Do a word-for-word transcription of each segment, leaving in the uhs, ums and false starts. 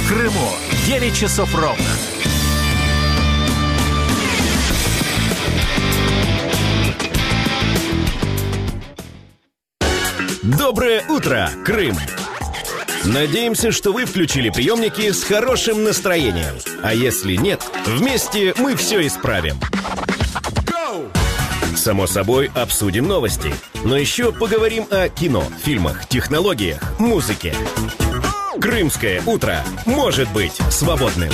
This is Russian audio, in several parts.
В Крыму девять часов ровно. Доброе утро, Крым! Надеемся, что вы включили приемники с хорошим настроением. А если нет, вместе мы все исправим. Само собой, обсудим новости. Но еще поговорим о кино, фильмах, технологиях, музыке. Крымское утро может быть свободным.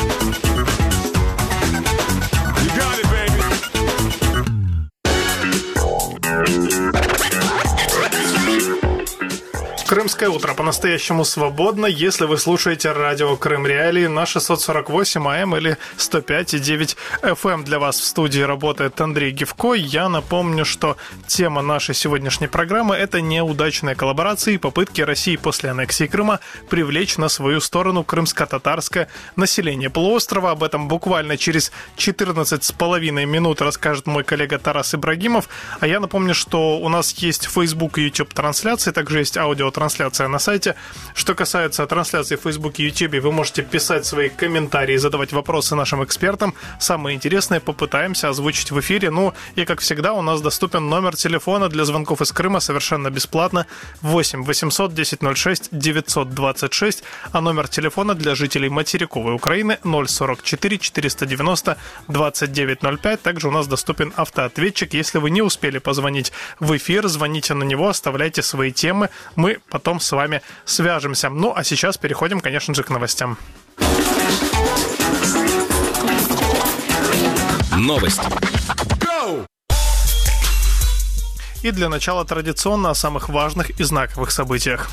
Крымское утро по-настоящему свободно, если вы слушаете радио Крым Реалии на шестьсот сорок восемь АМ или сто пять и девять эф эм. Для вас в студии работает Андрей Гивко. Я напомню, что тема нашей сегодняшней программы – это неудачные коллаборации и попытки России после аннексии Крыма привлечь на свою сторону крымско-татарское население полуострова. Об этом буквально через четырнадцать с половиной минут расскажет мой коллега Тарас Ибрагимов. А я напомню, что у нас есть Facebook и YouTube трансляции, также есть аудиотрансляция. Трансляция на сайте. Что касается трансляции в Фейсбуке и Ютубе, вы можете писать свои комментарии, задавать вопросы нашим экспертам. Самые интересные попытаемся озвучить в эфире. Ну и, как всегда, у нас доступен номер телефона для звонков из Крыма совершенно бесплатно. восемь восемьсот десять ноль шесть девятьсот двадцать шесть. А номер телефона для жителей материковой Украины ноль сорок четыре четыреста девяносто двадцать девять ноль пять. Также у нас доступен автоответчик. Если вы не успели позвонить в эфир, звоните на него, оставляйте свои темы. Мы потом с вами свяжемся. Ну, а сейчас переходим, конечно же, к новостям. Новости. И для начала традиционно о самых важных и знаковых событиях.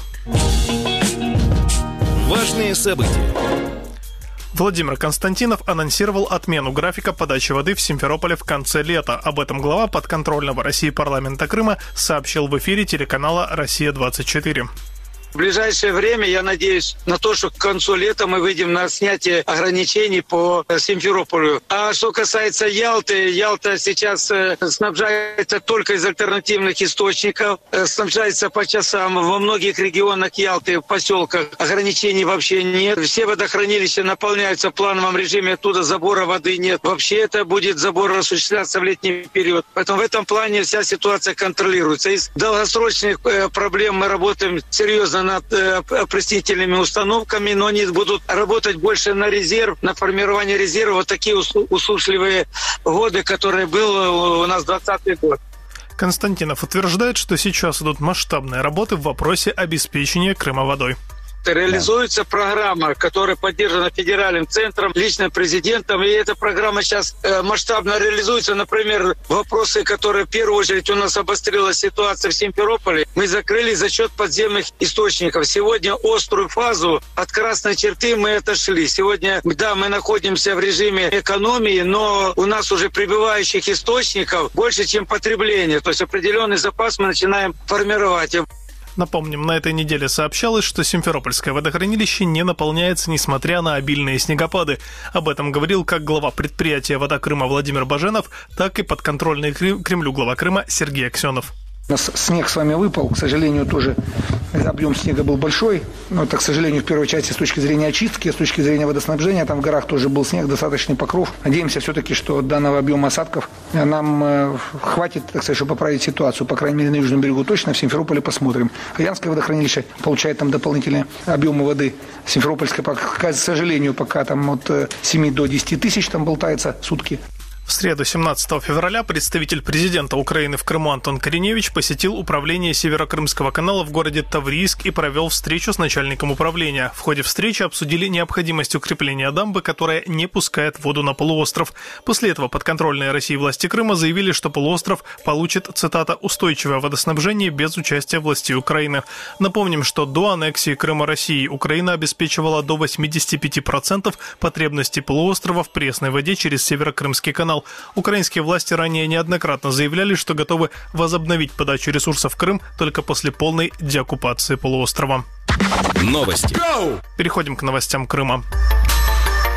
Важные события. Владимир Константинов анонсировал отмену графика подачи воды в Симферополе в конце лета. Об этом глава подконтрольного России парламента Крыма сообщил в эфире телеканала «Россия двадцать четыре». В ближайшее время, я надеюсь на то, что к концу лета мы выйдем на снятие ограничений по Симферополю. А что касается Ялты, Ялта сейчас снабжается только из альтернативных источников, снабжается по часам. Во многих регионах Ялты, в поселках ограничений вообще нет. Все водохранилища наполняются в плановом режиме, оттуда забора воды нет. Вообще это будет забор осуществляться в летний период. Поэтому в этом плане вся ситуация контролируется. Из долгосрочных проблем мы работаем серьезно над э, опреснительными установками, но они будут работать больше на резерв, на формирование резерва. Вот такие усушливые годы, которые был у нас двадцатый год. Константинов утверждает, что сейчас идут масштабные работы в вопросе обеспечения Крыма водой. Реализуется программа, которая поддержана федеральным центром, лично президентом, и эта программа сейчас э, масштабно реализуется. Например, вопросы, которые в первую очередь у нас обострилась ситуация в Симферополе, мы закрыли за счет подземных источников. Сегодня острую фазу от красной черты мы отошли. Сегодня, да, мы находимся в режиме экономии, но у нас уже прибывающих источников больше, чем потребление. То есть определенный запас мы начинаем формировать. Напомним, на этой неделе сообщалось, что Симферопольское водохранилище не наполняется, несмотря на обильные снегопады. Об этом говорил как глава предприятия «Вода Крыма» Владимир Баженов, так и подконтрольный Кремлю глава Крыма Сергей Аксенов. У нас снег с вами выпал, к сожалению, тоже объем снега был большой, но это, к сожалению, в первой части с точки зрения очистки, с точки зрения водоснабжения, там в горах тоже был снег, достаточный покров. Надеемся все-таки, что данного объема осадков нам э, хватит, так сказать, чтобы поправить ситуацию, по крайней мере, на Южном берегу точно, в Симферополе посмотрим. Аянское водохранилище получает там дополнительные объемы воды, Симферопольское, пока, к сожалению, пока там от семи до десяти тысяч там болтается в сутки. В среду семнадцатого февраля представитель президента Украины в Крыму Антон Кореневич посетил управление Северокрымского канала в городе Таврийск и провел встречу с начальником управления. В ходе встречи обсудили необходимость укрепления дамбы, которая не пускает воду на полуостров. После этого подконтрольные России власти Крыма заявили, что полуостров получит, цитата, «устойчивое водоснабжение без участия властей Украины». Напомним, что до аннексии Крыма России Украина обеспечивала до восемьдесят пять процентов потребностей полуострова в пресной воде через Северокрымский канал. Украинские власти ранее неоднократно заявляли, что готовы возобновить подачу ресурсов в Крым только после полной деоккупации полуострова. Новости. Переходим к новостям Крыма.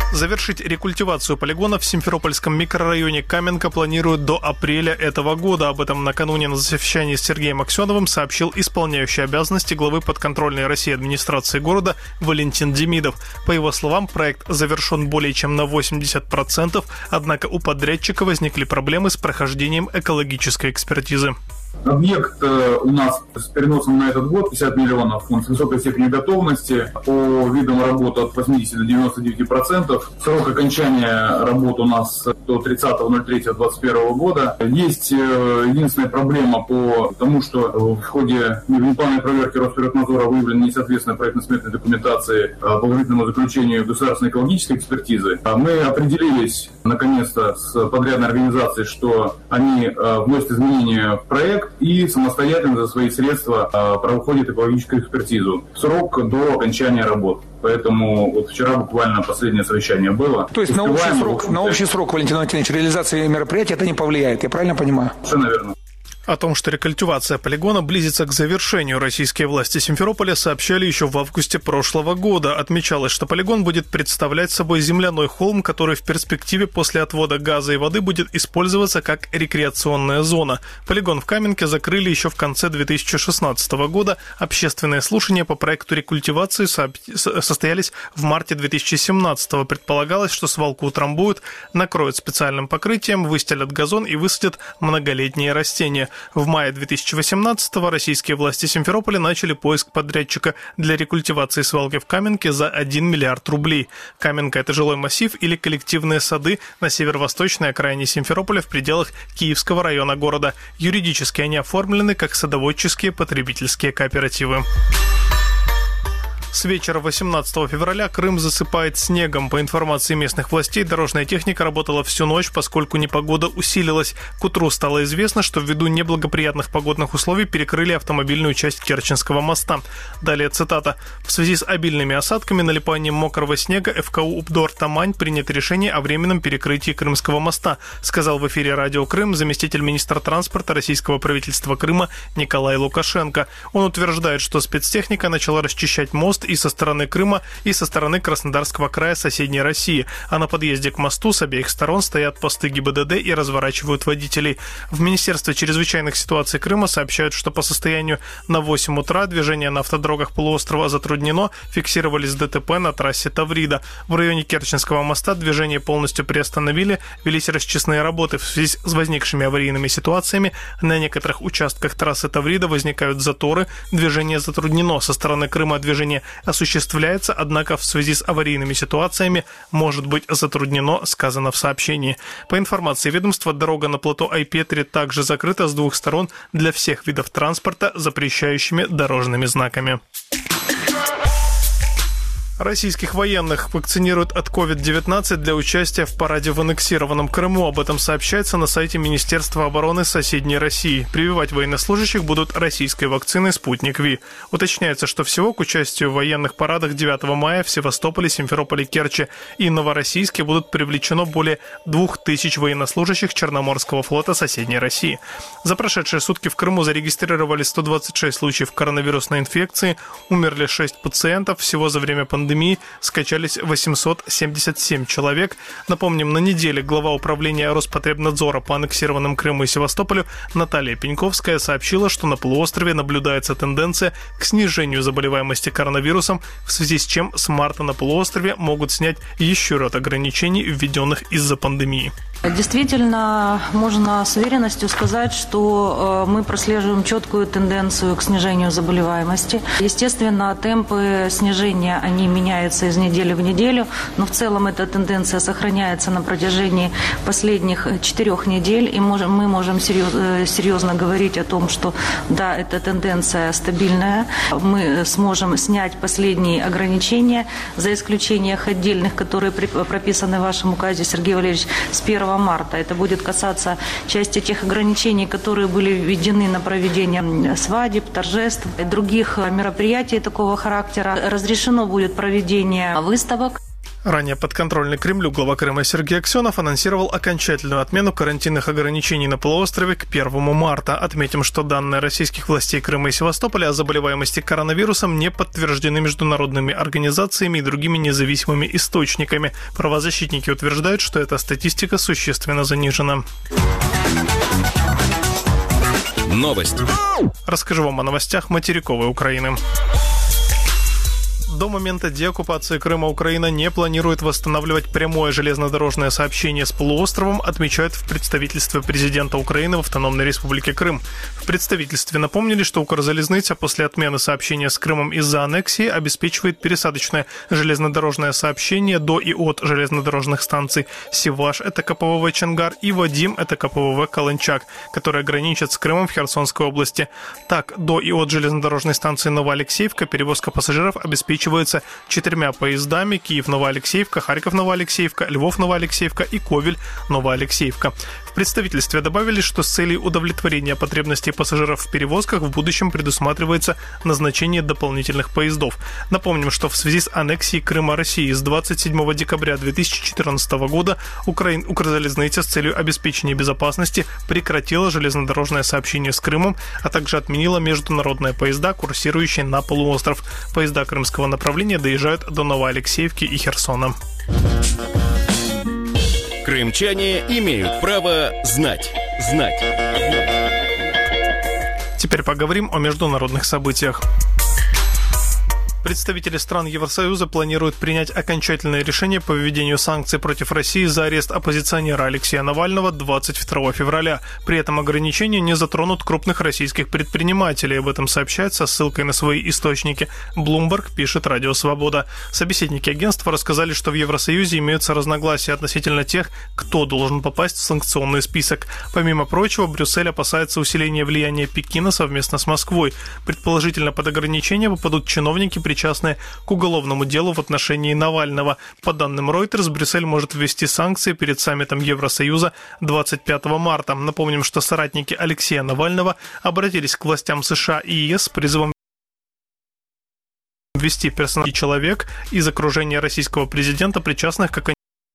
Завершить рекультивацию полигона в Симферопольском микрорайоне Каменка планируют до апреля этого года. Об этом накануне на совещании с Сергеем Аксеновым сообщил исполняющий обязанности главы подконтрольной России администрации города Валентин Демидов. По его словам, проект завершен более чем на восемьдесят процентов, однако у подрядчика возникли проблемы с прохождением экологической экспертизы. Объект у нас с переносом на этот год пятьдесят миллионов, он с высокой степенью готовности, по видам работы от восьмидесяти до девяноста девяти процентов. Срок окончания работ у нас до тридцатого ноль третьего двадцать первого года. Есть единственная проблема по тому, что в ходе внеплановой проверки Росприроднадзора выявлено несоответствие проектно-сметной документации положительному заключению государственной экологической экспертизы. Мы определились наконец-то с подрядной организацией, что они вносят изменения в проект и самостоятельно за свои средства а, проходит экологическую экспертизу. Срок до окончания работ. Поэтому вот вчера буквально последнее совещание было. То есть на общий, срок, на общий срок, Валентин Валентинович, реализации мероприятия это не повлияет, я правильно понимаю? Совершенно верно. О том, что рекультивация полигона близится к завершению, российские власти Симферополя сообщали еще в августе прошлого года. Отмечалось, что полигон будет представлять собой земляной холм, который в перспективе после отвода газа и воды будет использоваться как рекреационная зона. Полигон в Каменке закрыли еще в конце две тысячи шестнадцатого года. Общественные слушания по проекту рекультивации состоялись в марте две тысячи семнадцатого. Предполагалось, что свалку утрамбуют, накроют специальным покрытием, выстелят газон и высадят многолетние растения. В мае две тысячи восемнадцатого российские власти Симферополя начали поиск подрядчика для рекультивации свалки в Каменке за один миллиард рублей. Каменка – это жилой массив или коллективные сады на северо-восточной окраине Симферополя в пределах Киевского района города. Юридически они оформлены как садоводческие потребительские кооперативы. С вечера восемнадцатого февраля Крым засыпает снегом. По информации местных властей, дорожная техника работала всю ночь, поскольку непогода усилилась. К утру стало известно, что ввиду неблагоприятных погодных условий перекрыли автомобильную часть Керченского моста. Далее цитата. «В связи с обильными осадками, налипанием мокрого снега ФКУ УПДОР-Тамань принято решение о временном перекрытии Крымского моста», сказал в эфире радио Крым заместитель министра транспорта российского правительства Крыма Николай Лукашенко. Он утверждает, что спецтехника начала расчищать мост и со стороны Крыма, и со стороны Краснодарского края соседней России. А на подъезде к мосту с обеих сторон стоят посты ГИБДД и разворачивают водителей. В Министерстве чрезвычайных ситуаций Крыма сообщают, что по состоянию на восемь утра движение на автодорогах полуострова затруднено, фиксировались ДТП на трассе Таврида. В районе Керченского моста движение полностью приостановили, велись расчистные работы. В связи с возникшими аварийными ситуациями на некоторых участках трассы Таврида возникают заторы, движение затруднено. Со стороны Крыма движение осуществляется, однако в связи с аварийными ситуациями может быть затруднено, сказано в сообщении. По информации ведомства, дорога на плато Айпетри также закрыта с двух сторон для всех видов транспорта запрещающими дорожными знаками. Российских военных вакцинируют от ковид девятнадцать для участия в параде в аннексированном Крыму. Об этом сообщается на сайте Министерства обороны соседней России. Прививать военнослужащих будут российской вакциной «Спутник Ви». Уточняется, что всего к участию в военных парадах девятого мая в Севастополе, Симферополе, Керчи и Новороссийске будут привлечено более двух тысяч военнослужащих Черноморского флота соседней России. За прошедшие сутки в Крыму зарегистрировали сто двадцать шесть случаев коронавирусной инфекции, умерли шесть пациентов. Всего за время пандемии скачались восемьсот семьдесят семь человек. Напомним, на неделе глава управления Роспотребнадзора по аннексированным Крыму и Севастополю Наталья Пеньковская сообщила, что на полуострове наблюдается тенденция к снижению заболеваемости коронавирусом, в связи с чем с марта на полуострове могут снять еще ряд ограничений, введенных из-за пандемии. Действительно, можно с уверенностью сказать, что мы прослеживаем четкую тенденцию к снижению заболеваемости. Естественно, темпы снижения, они меняются из недели в неделю, но в целом эта тенденция сохраняется на протяжении последних четырех недель, и мы можем серьезно говорить о том, что да, эта тенденция стабильная. Мы сможем снять последние ограничения, за исключением отдельных, которые прописаны в вашем указе, Сергей Валерьевич, с первого марта. Это будет касаться части тех ограничений, которые были введены на проведение свадеб, торжеств и других мероприятий такого характера. Разрешено будет проведение выставок. Ранее подконтрольный Кремлю глава Крыма Сергей Аксенов анонсировал окончательную отмену карантинных ограничений на полуострове к первому марта. Отметим, что данные российских властей Крыма и Севастополя о заболеваемости коронавирусом не подтверждены международными организациями и другими независимыми источниками. Правозащитники утверждают, что эта статистика существенно занижена. Новость. Расскажу вам о новостях материковой Украины. До момента деоккупации Крыма Украина не планирует восстанавливать прямое железнодорожное сообщение с полуостровом, отмечают в представительстве президента Украины в Автономной Республике Крым. В представительстве напомнили, что Укрзалезниця после отмены сообщения с Крымом из-за аннексии обеспечивает пересадочное железнодорожное сообщение до и от железнодорожных станций Севаш, это ка пэ вэ вэ Чангар, и Вадим, это ка пэ вэ вэ Каланчак, которые граничат с Крымом в Херсонской области. Так, до и от железнодорожной станции Новоалексеевка перевозка пассажиров обеспечивается четырьмя поездами: Киев-Новоалексеевка, Харьков-Новоалексеевка, Львов-Новоалексеевка и Ковель-Новоалексеевка. В представительстве добавили, что с целью удовлетворения потребностей пассажиров в перевозках в будущем предусматривается назначение дополнительных поездов. Напомним, что в связи с аннексией Крыма России с двадцать седьмого декабря две тысячи четырнадцатого года Украин... Укрзалезниця с целью обеспечения безопасности прекратила железнодорожное сообщение с Крымом, а также отменила международные поезда, курсирующие на полуостров. Поезда крымского направления доезжают до Новоалексеевки и Херсона. Крымчане имеют право знать. Знать. Теперь поговорим о международных событиях. Представители стран Евросоюза планируют принять окончательное решение по введению санкций против России за арест оппозиционера Алексея Навального двадцать второго февраля. При этом ограничения не затронут крупных российских предпринимателей. Об этом сообщает со ссылкой на свои источники. Bloomberg пишет Радио Свобода. Собеседники агентства рассказали, что в Евросоюзе имеются разногласия относительно тех, кто должен попасть в санкционный список. Помимо прочего, Брюссель опасается усиления влияния Пекина совместно с Москвой. Предположительно, под ограничения попадут чиновники, причастные к уголовному делу в отношении Навального. По данным Reuters, Брюссель может ввести санкции перед саммитом Евросоюза двадцать пятого марта. Напомним, что соратники Алексея Навального обратились к властям США и ЕС с призывом ввести персональный человек из окружения российского президента, причастных, как они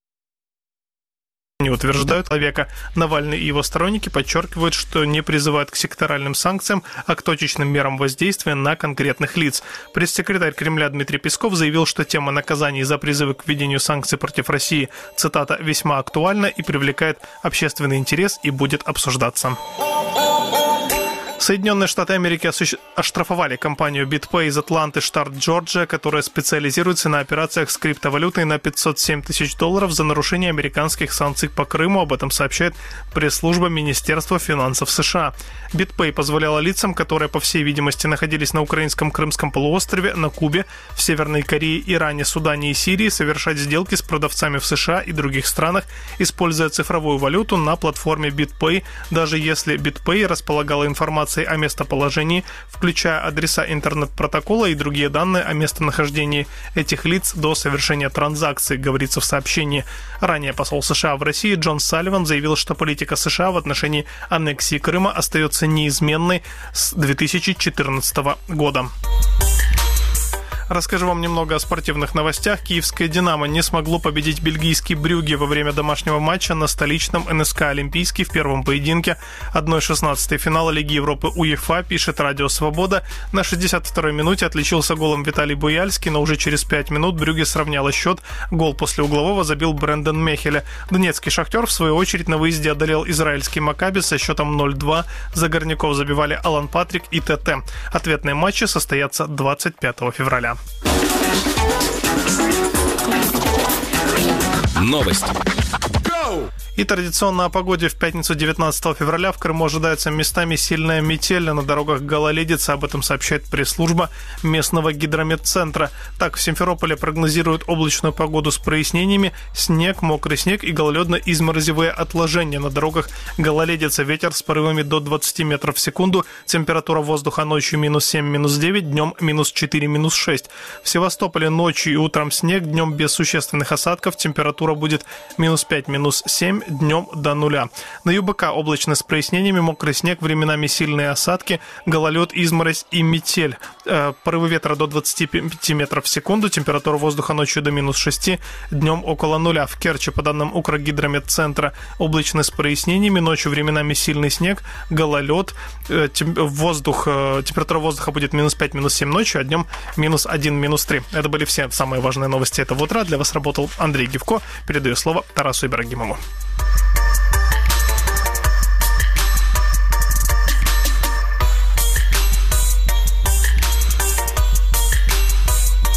не утверждают, человека. Навальный и его сторонники подчеркивают, что не призывают к секторальным санкциям, а к точечным мерам воздействия на конкретных лиц. Пресс-секретарь Кремля Дмитрий Песков заявил, что тема наказаний за призывы к введению санкций против России, цитата, «весьма актуальна и привлекает общественный интерес и будет обсуждаться». Соединенные Штаты Америки оштрафовали компанию BitPay из Атланты, штат Джорджия, которая специализируется на операциях с криптовалютой, на пятьсот семь тысяч долларов за нарушение американских санкций по Крыму. Об этом сообщает пресс-служба Министерства финансов США. BitPay позволяла лицам, которые, по всей видимости, находились на украинском Крымском полуострове, на Кубе, в Северной Корее, Иране, Судане и Сирии, совершать сделки с продавцами в США и других странах, используя цифровую валюту на платформе BitPay, даже если BitPay располагала информацией о местоположении, включая адреса интернет-протокола и другие данные о местонахождении этих лиц до совершения транзакций, говорится в сообщении. Ранее посол США в России Джон Салливан заявил, что политика США в отношении аннексии Крыма остается неизменной с две тысячи четырнадцатого года. Расскажу вам немного о спортивных новостях. Киевское «Динамо» не смогло победить бельгийский «Брюгге» во время домашнего матча на столичном эн эс ка «Олимпийский» в первом поединке одна шестнадцатая финала Лиги Европы УЕФА, пишет Радио Свобода. На шестьдесят второй минуте отличился голом Виталий Буяльский, но уже через пять минут «Брюгге» сравняло счет. Гол после углового забил Брэндон Мехеле. Донецкий «Шахтер» в свою очередь на выезде одолел израильский «Макаби» со счетом ноль-два. За горняков забивали Алан Патрик и ТТ. Ответные матчи состоятся двадцать пятого февраля. Новость. И традиционно о погоде. В пятницу девятнадцатого февраля в Крыму ожидается местами сильная метель, на дорогах гололедица. Об этом сообщает пресс-служба местного гидрометцентра. Так, в Симферополе прогнозируют облачную погоду с прояснениями, снег, мокрый снег и гололедно-изморозевые отложения. На дорогах гололедица, ветер с порывами до двадцати метров в секунду, температура воздуха ночью минус семь, минус девять, днем минус четыре, минус шесть. В Севастополе ночью и утром снег, днем без существенных осадков, температура будет минус пять, минус семь, днем до нуля. На ЮБК облачно с прояснениями, мокрый снег, временами сильные осадки, гололед, изморозь и метель. Порывы ветра до двадцати пяти метров в секунду, температура воздуха ночью до минус шести, днем около нуля. В Керчи, по данным Укргидрометцентра, облачно с прояснениями, ночью временами сильный снег, гололед, воздух, температура воздуха будет минус пять, минус семь ночью, а днем минус один, минус три. Это были все самые важные новости этого утра. Для вас работал Андрей Гивко. Передаю слово Тарасу Ибрагимову.